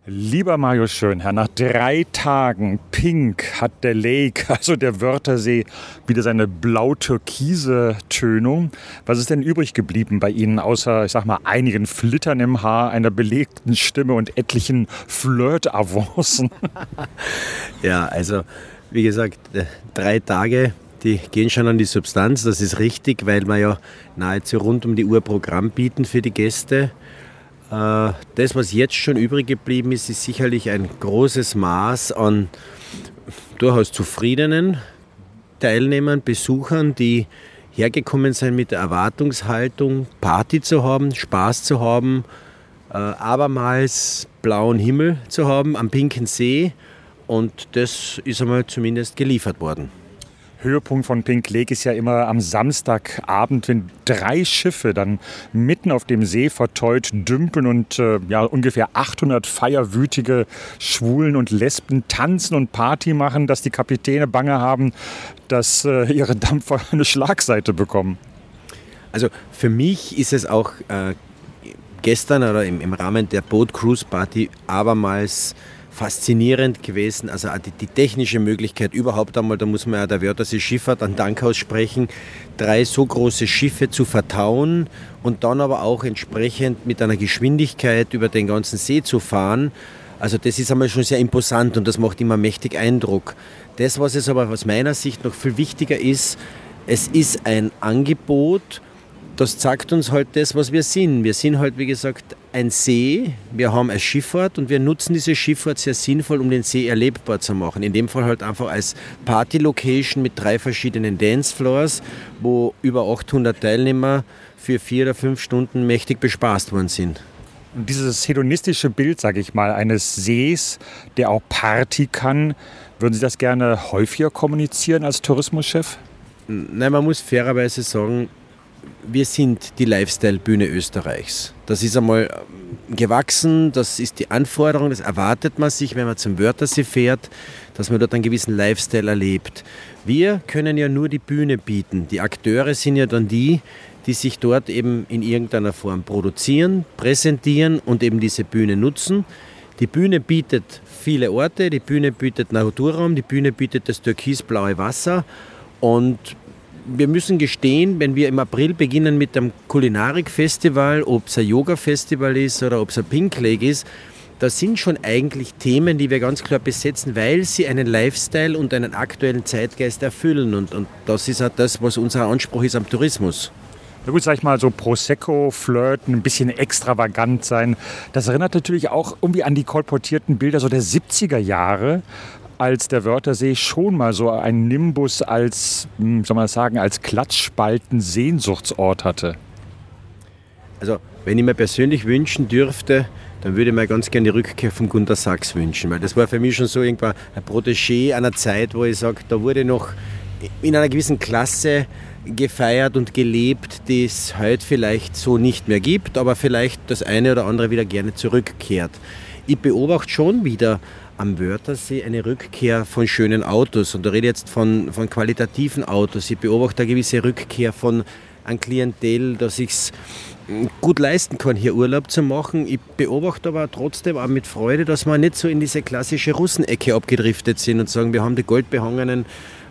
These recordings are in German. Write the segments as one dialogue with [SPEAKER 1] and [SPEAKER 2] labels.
[SPEAKER 1] Lieber Mario Schönherr, nach 3 Tagen Pink hat der Lake, also der Wörthersee, wieder seine blau-türkise Tönung. Was ist denn übrig geblieben bei Ihnen, außer, ich sag mal, einigen Flittern im Haar, einer belegten Stimme und etlichen Flirt-Avancen?
[SPEAKER 2] Ja, also wie gesagt, 3 Tage, die gehen schon an die Substanz. Das ist richtig, weil wir ja nahezu rund um die Uhr Programm bieten für die Gäste. Das, was jetzt schon übrig geblieben ist, ist sicherlich ein großes Maß an durchaus zufriedenen Teilnehmern, Besuchern, die hergekommen sind mit der Erwartungshaltung, Party zu haben, Spaß zu haben, abermals blauen Himmel zu haben am Pinken See. Und das ist einmal zumindest geliefert worden.
[SPEAKER 1] Höhepunkt von Pink Lake ist ja immer am Samstagabend, wenn 3 Schiffe dann mitten auf dem See verteut dümpeln und ungefähr 800 feierwütige Schwulen und Lesben tanzen und Party machen, dass die Kapitäne Bange haben, dass ihre Dampfer eine Schlagseite bekommen.
[SPEAKER 2] Also für mich ist es auch gestern oder im Rahmen der Boat Cruise Party abermals faszinierend gewesen, also die technische Möglichkeit überhaupt einmal, da muss man ja der Wörthersee Schifffahrt einen Dank aussprechen, 3 so große Schiffe zu vertauen und dann aber auch entsprechend mit einer Geschwindigkeit über den ganzen See zu fahren. Also das ist einmal schon sehr imposant und das macht immer mächtig Eindruck. Das, was es aber aus meiner Sicht noch viel wichtiger ist, es ist ein Angebot, das zeigt uns halt das, was wir sind. Wir sind halt, wie gesagt, ein See, wir haben eine Schifffahrt und wir nutzen diese Schifffahrt sehr sinnvoll, um den See erlebbar zu machen. In dem Fall halt einfach als Party-Location mit 3 verschiedenen Dancefloors, wo über 800 Teilnehmer für 4 oder 5 Stunden mächtig bespaßt worden sind.
[SPEAKER 1] Und dieses hedonistische Bild, sage ich mal, eines Sees, der auch Party kann, würden Sie das gerne häufiger kommunizieren als Tourismuschef?
[SPEAKER 2] Nein, man muss fairerweise sagen, wir sind die Lifestyle-Bühne Österreichs. Das ist einmal gewachsen, das ist die Anforderung, das erwartet man sich, wenn man zum Wörthersee fährt, dass man dort einen gewissen Lifestyle erlebt. Wir können ja nur die Bühne bieten. Die Akteure sind ja dann die sich dort eben in irgendeiner Form produzieren, präsentieren und eben diese Bühne nutzen. Die Bühne bietet viele Orte, die Bühne bietet Naturraum, die Bühne bietet das türkisblaue Wasser und wir müssen gestehen, wenn wir im April beginnen mit einem Kulinarik-Festival, ob es ein Yoga-Festival ist oder ob es ein Pink Lake ist, das sind schon eigentlich Themen, die wir ganz klar besetzen, weil sie einen Lifestyle und einen aktuellen Zeitgeist erfüllen. Und das ist auch das, was unser Anspruch ist am Tourismus.
[SPEAKER 1] Na gut, sag ich mal, so Prosecco, Flirten, ein bisschen extravagant sein. Das erinnert natürlich auch irgendwie an die kolportierten Bilder so der 70er Jahre, als der Wörthersee schon mal so einen Nimbus als, soll man sagen, als Klatschspalten-Sehnsuchtsort hatte.
[SPEAKER 2] Also, wenn ich mir persönlich wünschen dürfte, dann würde ich mir ganz gerne die Rückkehr von Gunter Sachs wünschen, weil das war für mich schon so irgendwann ein Protégé einer Zeit, wo ich sage, da wurde noch in einer gewissen Klasse gefeiert und gelebt, die es heute vielleicht so nicht mehr gibt, aber vielleicht das eine oder andere wieder gerne zurückkehrt. Ich beobachte schon wieder am Wörthersee eine Rückkehr von schönen Autos und da rede ich jetzt von qualitativen Autos. Ich beobachte eine gewisse Rückkehr von einem Klientel, das sich gut leisten kann, hier Urlaub zu machen. Ich beobachte aber trotzdem auch mit Freude, dass wir nicht so in diese klassische Russenecke abgedriftet sind und sagen, wir haben die goldbehangenen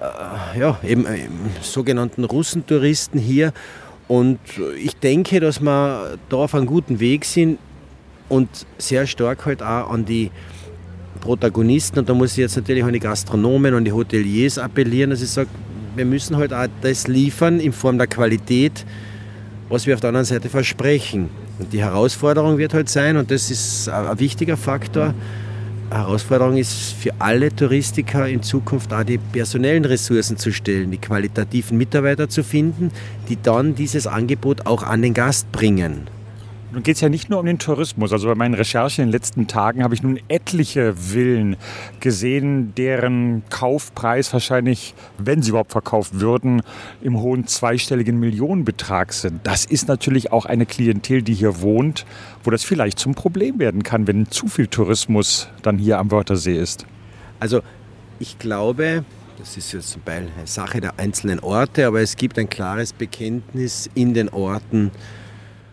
[SPEAKER 2] sogenannten Russentouristen hier und ich denke, dass wir da auf einem guten Weg sind und sehr stark halt auch an die Protagonisten, und da muss ich jetzt natürlich an die Gastronomen und die Hoteliers appellieren, dass ich sage, wir müssen halt auch das liefern in Form der Qualität, was wir auf der anderen Seite versprechen. Und die Herausforderung wird halt sein, und das ist ein wichtiger Faktor, eine Herausforderung ist für alle Touristiker in Zukunft auch die personellen Ressourcen zu stellen, die qualitativen Mitarbeiter zu finden, die dann dieses Angebot auch an den Gast bringen.
[SPEAKER 1] Nun geht es ja nicht nur um den Tourismus. Also bei meinen Recherchen in den letzten Tagen habe ich nun etliche Villen gesehen, deren Kaufpreis wahrscheinlich, wenn sie überhaupt verkauft würden, im hohen zweistelligen Millionenbetrag sind. Das ist natürlich auch eine Klientel, die hier wohnt, wo das vielleicht zum Problem werden kann, wenn zu viel Tourismus dann hier am Wörthersee ist.
[SPEAKER 2] Also ich glaube, das ist jetzt zum Beispiel eine Sache der einzelnen Orte, aber es gibt ein klares Bekenntnis in den Orten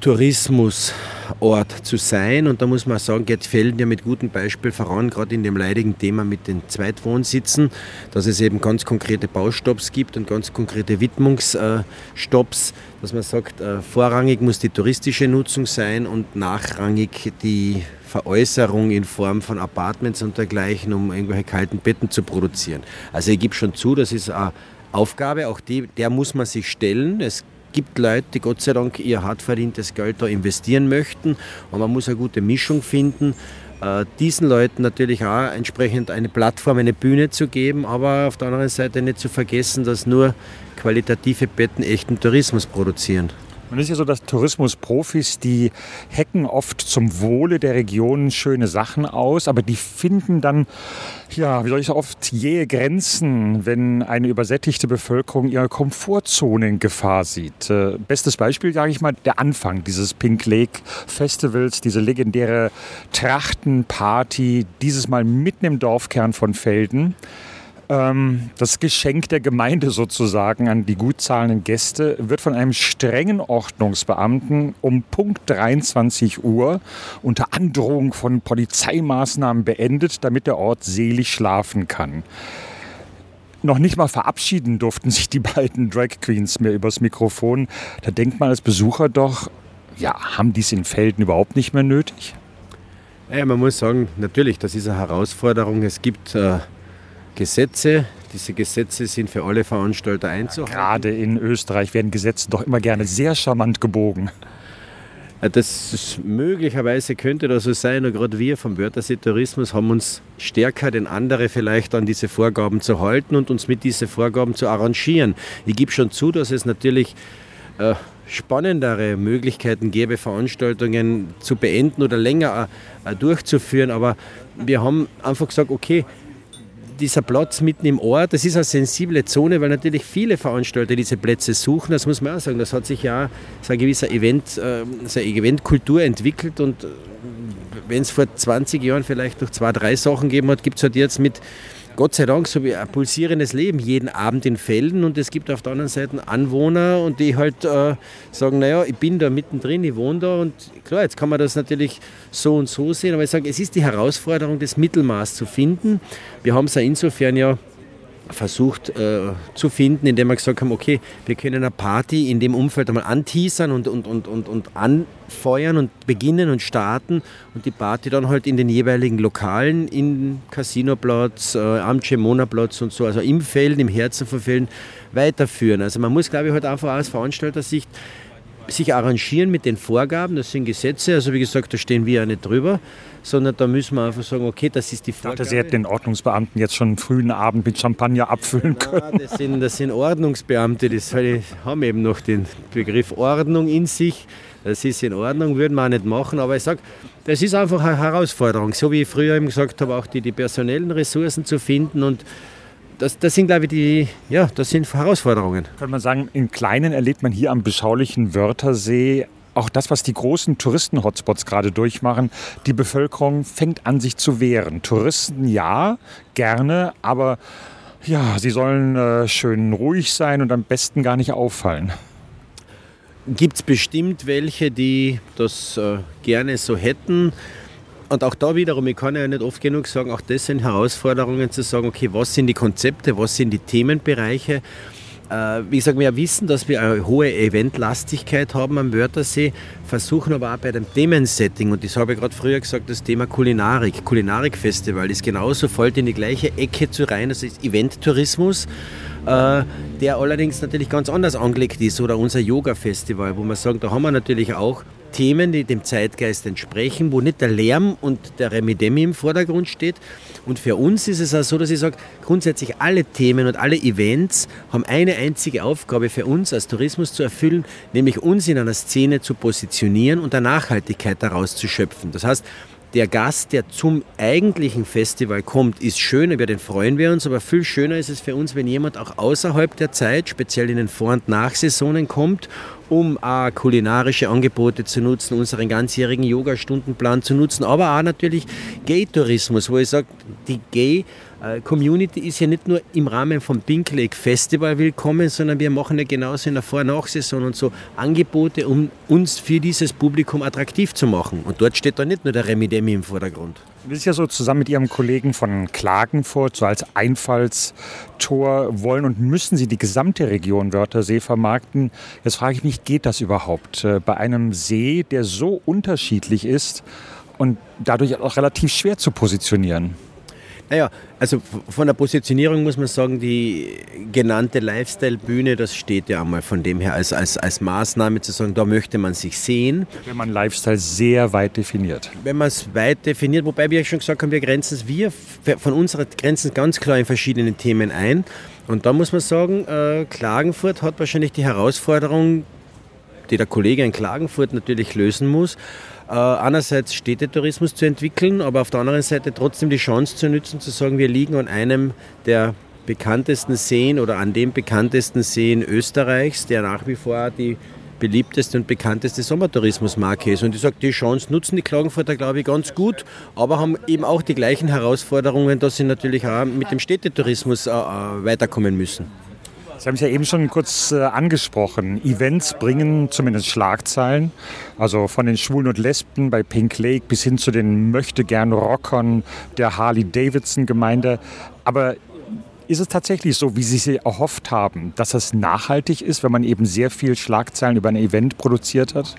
[SPEAKER 2] Tourismusort zu sein. Und da muss man sagen, geht Velden ja mit gutem Beispiel voran, gerade in dem leidigen Thema mit den Zweitwohnsitzen, dass es eben ganz konkrete Baustopps gibt und ganz konkrete Widmungsstopps, dass man sagt, vorrangig muss die touristische Nutzung sein und nachrangig die Veräußerung in Form von Apartments und dergleichen, um irgendwelche kalten Betten zu produzieren. Also ich gebe schon zu, das ist eine Aufgabe, auch der muss man sich stellen. Es gibt Leute, die Gott sei Dank ihr hart verdientes Geld da investieren möchten und man muss eine gute Mischung finden, diesen Leuten natürlich auch entsprechend eine Plattform, eine Bühne zu geben, aber auf der anderen Seite nicht zu vergessen, dass nur qualitative Betten echten Tourismus produzieren.
[SPEAKER 1] Und es ist ja so, dass Tourismusprofis, die hacken oft zum Wohle der Region schöne Sachen aus, aber die finden dann, ja, wie soll ich sagen, oft jähe Grenzen, wenn eine übersättigte Bevölkerung ihre Komfortzone in Gefahr sieht. Bestes Beispiel, sage ich mal, der Anfang dieses Pink Lake Festivals, diese legendäre Trachtenparty, dieses Mal mitten im Dorfkern von Velden. Das Geschenk der Gemeinde sozusagen an die gut zahlenden Gäste wird von einem strengen Ordnungsbeamten um Punkt 23 Uhr unter Androhung von Polizeimaßnahmen beendet, damit der Ort selig schlafen kann. Noch nicht mal verabschieden durften sich die beiden Drag Queens mehr übers Mikrofon. Da denkt man als Besucher doch, ja, haben die es in Velden überhaupt nicht mehr nötig?
[SPEAKER 2] Ja, man muss sagen, natürlich, das ist eine Herausforderung. Es gibt Gesetze. Diese Gesetze sind für alle Veranstalter einzuhalten.
[SPEAKER 1] Gerade in Österreich werden Gesetze doch immer gerne sehr charmant gebogen.
[SPEAKER 2] Das ist, möglicherweise könnte das so sein, und gerade wir vom Wörthersee Tourismus haben uns stärker denn andere vielleicht an diese Vorgaben zu halten und uns mit diesen Vorgaben zu arrangieren. Ich gebe schon zu, dass es natürlich spannendere Möglichkeiten gäbe, Veranstaltungen zu beenden oder länger durchzuführen, aber wir haben einfach gesagt, okay, dieser Platz mitten im Ort, das ist eine sensible Zone, weil natürlich viele Veranstalter diese Plätze suchen. Das muss man auch sagen. Das hat sich ja so eine gewisse Eventkultur entwickelt. Und wenn es vor 20 Jahren vielleicht noch 2, 3 Sachen gegeben hat, gibt es halt jetzt mit, Gott sei Dank, so wie ein pulsierendes Leben jeden Abend in Velden. Und es gibt auf der anderen Seite Anwohner, und die halt sagen, naja, ich bin da mittendrin, ich wohne da. Und klar, jetzt kann man das natürlich so und so sehen. Aber ich sage, es ist die Herausforderung, das Mittelmaß zu finden. Wir haben es ja insofern ja versucht zu finden, indem wir gesagt haben, okay, wir können eine Party in dem Umfeld einmal anteasern und anfeuern und beginnen und starten und die Party dann halt in den jeweiligen Lokalen, im Casinoplatz, am Cemona-Platz und so, also im Velden, im Herzen von Velden weiterführen. Also man muss, glaube ich, halt einfach aus Veranstalter-Sicht sich arrangieren mit den Vorgaben, das sind Gesetze, also wie gesagt, da stehen wir ja nicht drüber, sondern da müssen wir einfach sagen, okay, das ist die Vorgabe.
[SPEAKER 1] Ich dachte, Sie hätten den Ordnungsbeamten jetzt schon einen frühen Abend mit Champagner abfüllen können.
[SPEAKER 2] Das sind Ordnungsbeamte, die haben eben noch den Begriff Ordnung in sich. Das ist in Ordnung, würden wir auch nicht machen, aber ich sage, das ist einfach eine Herausforderung, so wie ich früher eben gesagt habe, auch die personellen Ressourcen zu finden, und das sind, glaube ich, das sind Herausforderungen.
[SPEAKER 1] Könnte man sagen, im Kleinen erlebt man hier am beschaulichen Wörthersee auch das, was die großen Touristen-Hotspots gerade durchmachen. Die Bevölkerung fängt an, sich zu wehren. Touristen ja, gerne, aber ja, sie sollen schön ruhig sein und am besten gar nicht auffallen.
[SPEAKER 2] Gibt es bestimmt welche, die das gerne so hätten. Und auch da wiederum, ich kann ja nicht oft genug sagen, auch das sind Herausforderungen zu sagen, okay, was sind die Konzepte, was sind die Themenbereiche. Wie gesagt, wir wissen, dass wir eine hohe Eventlastigkeit haben am Wörthersee, versuchen aber auch bei dem Themensetting, und das habe ich gerade früher gesagt, das Thema Kulinarikfestival ist genauso, fällt in die gleiche Ecke zu rein, das ist Eventtourismus, der allerdings natürlich ganz anders angelegt ist, oder unser Yoga-Festival, wo wir sagen, da haben wir natürlich auch Themen, die dem Zeitgeist entsprechen, wo nicht der Lärm und der Remi-Demi im Vordergrund steht. Und für uns ist es auch so, dass ich sage, grundsätzlich alle Themen und alle Events haben eine einzige Aufgabe für uns als Tourismus zu erfüllen, nämlich uns in einer Szene zu positionieren und eine Nachhaltigkeit daraus zu schöpfen. Das heißt, der Gast, der zum eigentlichen Festival kommt, ist schön, über den freuen wir uns, aber viel schöner ist es für uns, wenn jemand auch außerhalb der Zeit, speziell in den Vor- und Nachsaisonen kommt um auch kulinarische Angebote zu nutzen, unseren ganzjährigen Yoga-Stundenplan zu nutzen, aber auch natürlich Gay-Tourismus, wo ich sage, die Gay-Community ist ja nicht nur im Rahmen vom Pink Lake Festival willkommen, sondern wir machen ja genauso in der Vor- und Nachsaison und so Angebote, um uns für dieses Publikum attraktiv zu machen. Und dort steht da nicht nur der Remi Demi im Vordergrund.
[SPEAKER 1] Das ist ja so, zusammen mit Ihrem Kollegen von Klagenfurt, so als Einfallstor, wollen und müssen Sie die gesamte Region Wörthersee vermarkten. Jetzt frage ich mich, geht das überhaupt bei einem See, der so unterschiedlich ist und dadurch auch relativ schwer zu positionieren?
[SPEAKER 2] Naja, also von der Positionierung muss man sagen, die genannte Lifestyle-Bühne, das steht ja einmal von dem her als Maßnahme zu sagen, da möchte man sich sehen.
[SPEAKER 1] Wenn man Lifestyle sehr weit definiert.
[SPEAKER 2] Wenn man es weit definiert, wobei wir schon gesagt haben, wir von unserer Grenzen ganz klar in verschiedenen Themen ein. Und da muss man sagen, Klagenfurt hat wahrscheinlich die Herausforderung, die der Kollege in Klagenfurt natürlich lösen muss, einerseits Städtetourismus zu entwickeln, aber auf der anderen Seite trotzdem die Chance zu nutzen, zu sagen, wir liegen an einem der bekanntesten Seen oder an dem bekanntesten Seen Österreichs, der nach wie vor die beliebteste und bekannteste Sommertourismusmarke ist. Und ich sage, die Chance nutzen die Klagenfurter, glaube ich, ganz gut, aber haben eben auch die gleichen Herausforderungen, dass sie natürlich auch mit dem Städtetourismus weiterkommen müssen.
[SPEAKER 1] Sie haben es ja eben schon kurz angesprochen. Events bringen zumindest Schlagzeilen. Also von den Schwulen und Lesben bei Pink Lake bis hin zu den Möchtegern-Rockern der Harley-Davidson-Gemeinde. Aber ist es tatsächlich so, wie Sie es erhofft haben, dass das nachhaltig ist, wenn man eben sehr viel Schlagzeilen über ein Event produziert hat?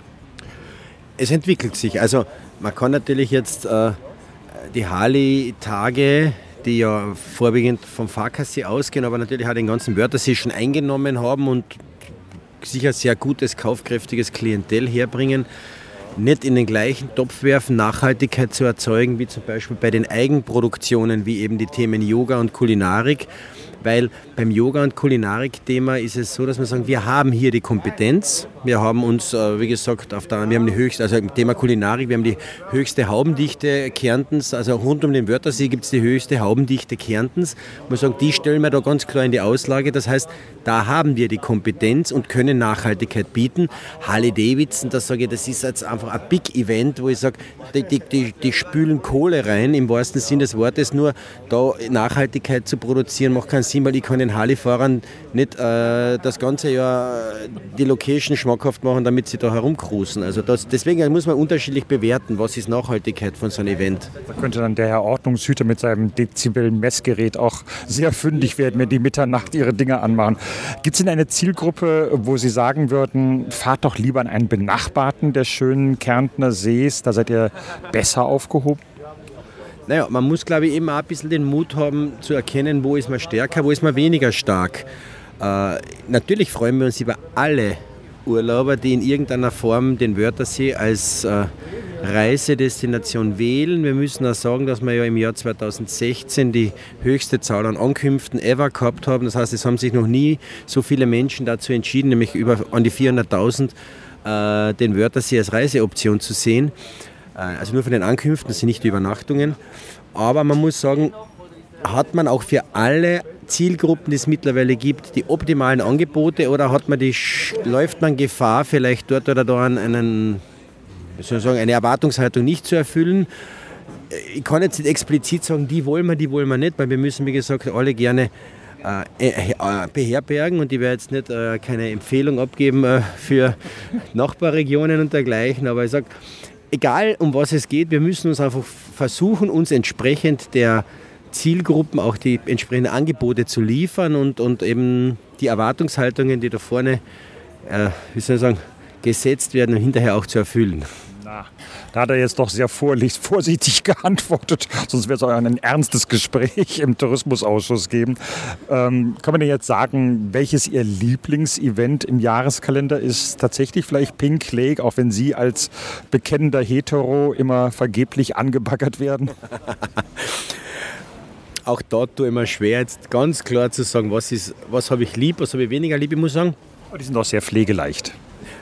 [SPEAKER 2] Es entwickelt sich. Also man kann natürlich jetzt die Harley-Tage, die ja vorwiegend vom Fahrkassi ausgehen, aber natürlich auch den ganzen Wörthersee schon eingenommen haben und sicher sehr gutes, kaufkräftiges Klientel herbringen, nicht in den gleichen Topf werfen, Nachhaltigkeit zu erzeugen, wie zum Beispiel bei den Eigenproduktionen, wie eben die Themen Yoga und Kulinarik. Weil beim Yoga- und Kulinarik-Thema ist es so, dass wir sagen, wir haben hier die Kompetenz. Wir haben uns, wie gesagt, wir haben die höchste, also im Thema Kulinarik, wir haben die höchste Haubendichte Kärntens. Also rund um den Wörthersee gibt es die höchste Haubendichte Kärntens. Wir sagen, die stellen wir da ganz klar in die Auslage. Das heißt, da haben wir die Kompetenz und können Nachhaltigkeit bieten. Harley-Davidson, das sage ich, das ist jetzt einfach ein Big-Event, wo ich sage, die spülen Kohle rein, im wahrsten Sinn des Wortes. Nur da Nachhaltigkeit zu produzieren, macht keinen Sinn, weil ich kann den Harley-Fahrern nicht das ganze Jahr die Location schmackhaft machen, damit sie da herumcruisen. Also deswegen muss man unterschiedlich bewerten, was ist Nachhaltigkeit von so einem Event.
[SPEAKER 1] Da könnte dann der Herr Ordnungshüter mit seinem Dezibel-Messgerät auch sehr fündig werden, wenn die Mitternacht ihre Dinge anmachen. Gibt es denn eine Zielgruppe, wo Sie sagen würden, fahrt doch lieber an einen benachbarten der schönen Kärntner Sees, da seid ihr besser aufgehoben?
[SPEAKER 2] Naja, man muss, glaube ich, eben auch ein bisschen den Mut haben zu erkennen, wo ist man stärker, wo ist man weniger stark. Natürlich freuen wir uns über alle Urlauber, die in irgendeiner Form den Wörthersee als Reisedestination wählen. Wir müssen auch sagen, dass wir ja im Jahr 2016 die höchste Zahl an Ankünften ever gehabt haben. Das heißt, es haben sich noch nie so viele Menschen dazu entschieden, nämlich an die 400.000, den Wörthersee als Reiseoption zu sehen. Also nur von den Ankünften, das sind nicht die Übernachtungen. Aber man muss sagen, hat man auch für alle Zielgruppen, die es mittlerweile gibt, die optimalen Angebote oder läuft man Gefahr, vielleicht dort oder da eine Erwartungshaltung nicht zu erfüllen? Ich kann jetzt nicht explizit sagen, die wollen wir nicht, weil wir müssen, wie gesagt, alle gerne beherbergen und ich werde jetzt nicht keine Empfehlung abgeben für Nachbarregionen und dergleichen, aber ich sage, egal um was es geht, wir müssen uns einfach versuchen, uns entsprechend der Zielgruppen auch die entsprechenden Angebote zu liefern und eben die Erwartungshaltungen, die da vorne gesetzt werden, hinterher auch zu erfüllen.
[SPEAKER 1] Na, da hat er jetzt doch sehr vorsichtig geantwortet, sonst wird es auch ein ernstes Gespräch im Tourismusausschuss geben. Kann man denn jetzt sagen, welches Ihr Lieblingsevent im Jahreskalender ist? Tatsächlich vielleicht Pink Lake, auch wenn Sie als bekennender Hetero immer vergeblich angebaggert werden?
[SPEAKER 2] Auch da tue ich mir schwer, jetzt ganz klar zu sagen, was habe ich lieb, was habe ich weniger lieb. Ich muss sagen,
[SPEAKER 1] die sind auch sehr pflegeleicht.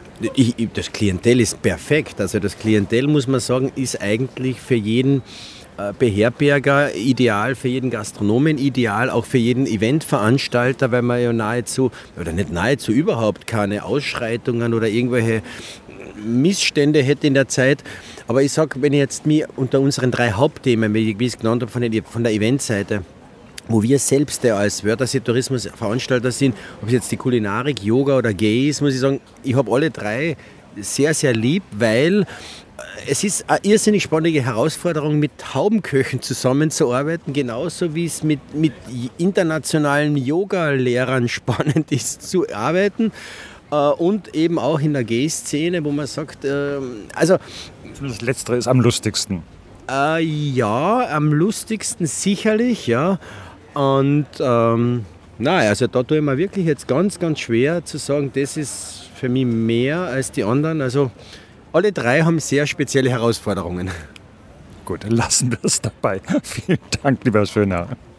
[SPEAKER 2] Das Klientel ist perfekt. Also das Klientel, muss man sagen, ist eigentlich für jeden Beherberger, ideal für jeden Gastronomen, ideal auch für jeden Eventveranstalter, weil man ja nahezu überhaupt keine Ausschreitungen oder irgendwelche Missstände hätte in der Zeit. Aber ich sage, wenn ich jetzt mir unter unseren 3 Hauptthemen, wie ich es genannt habe, von der Eventseite, wo wir selbst als Wörthersee Tourismusveranstalter sind, ob es jetzt die Kulinarik, Yoga oder Gay ist, muss ich sagen, ich habe alle 3 sehr, sehr lieb, weil es ist eine irrsinnig spannende Herausforderung, mit Haubenköchen zusammenzuarbeiten, genauso wie es mit internationalen Yoga-Lehrern spannend ist zu arbeiten. Und eben auch in der Gay-Szene, wo man sagt,
[SPEAKER 1] Das Letztere ist am lustigsten.
[SPEAKER 2] Ja, am lustigsten sicherlich, ja. Und also da tue ich mir wirklich jetzt ganz, ganz schwer zu sagen, das ist für mich mehr als die anderen. Also alle 3 haben sehr spezielle Herausforderungen.
[SPEAKER 1] Gut, dann lassen wir es dabei. Vielen Dank, lieber Schöner.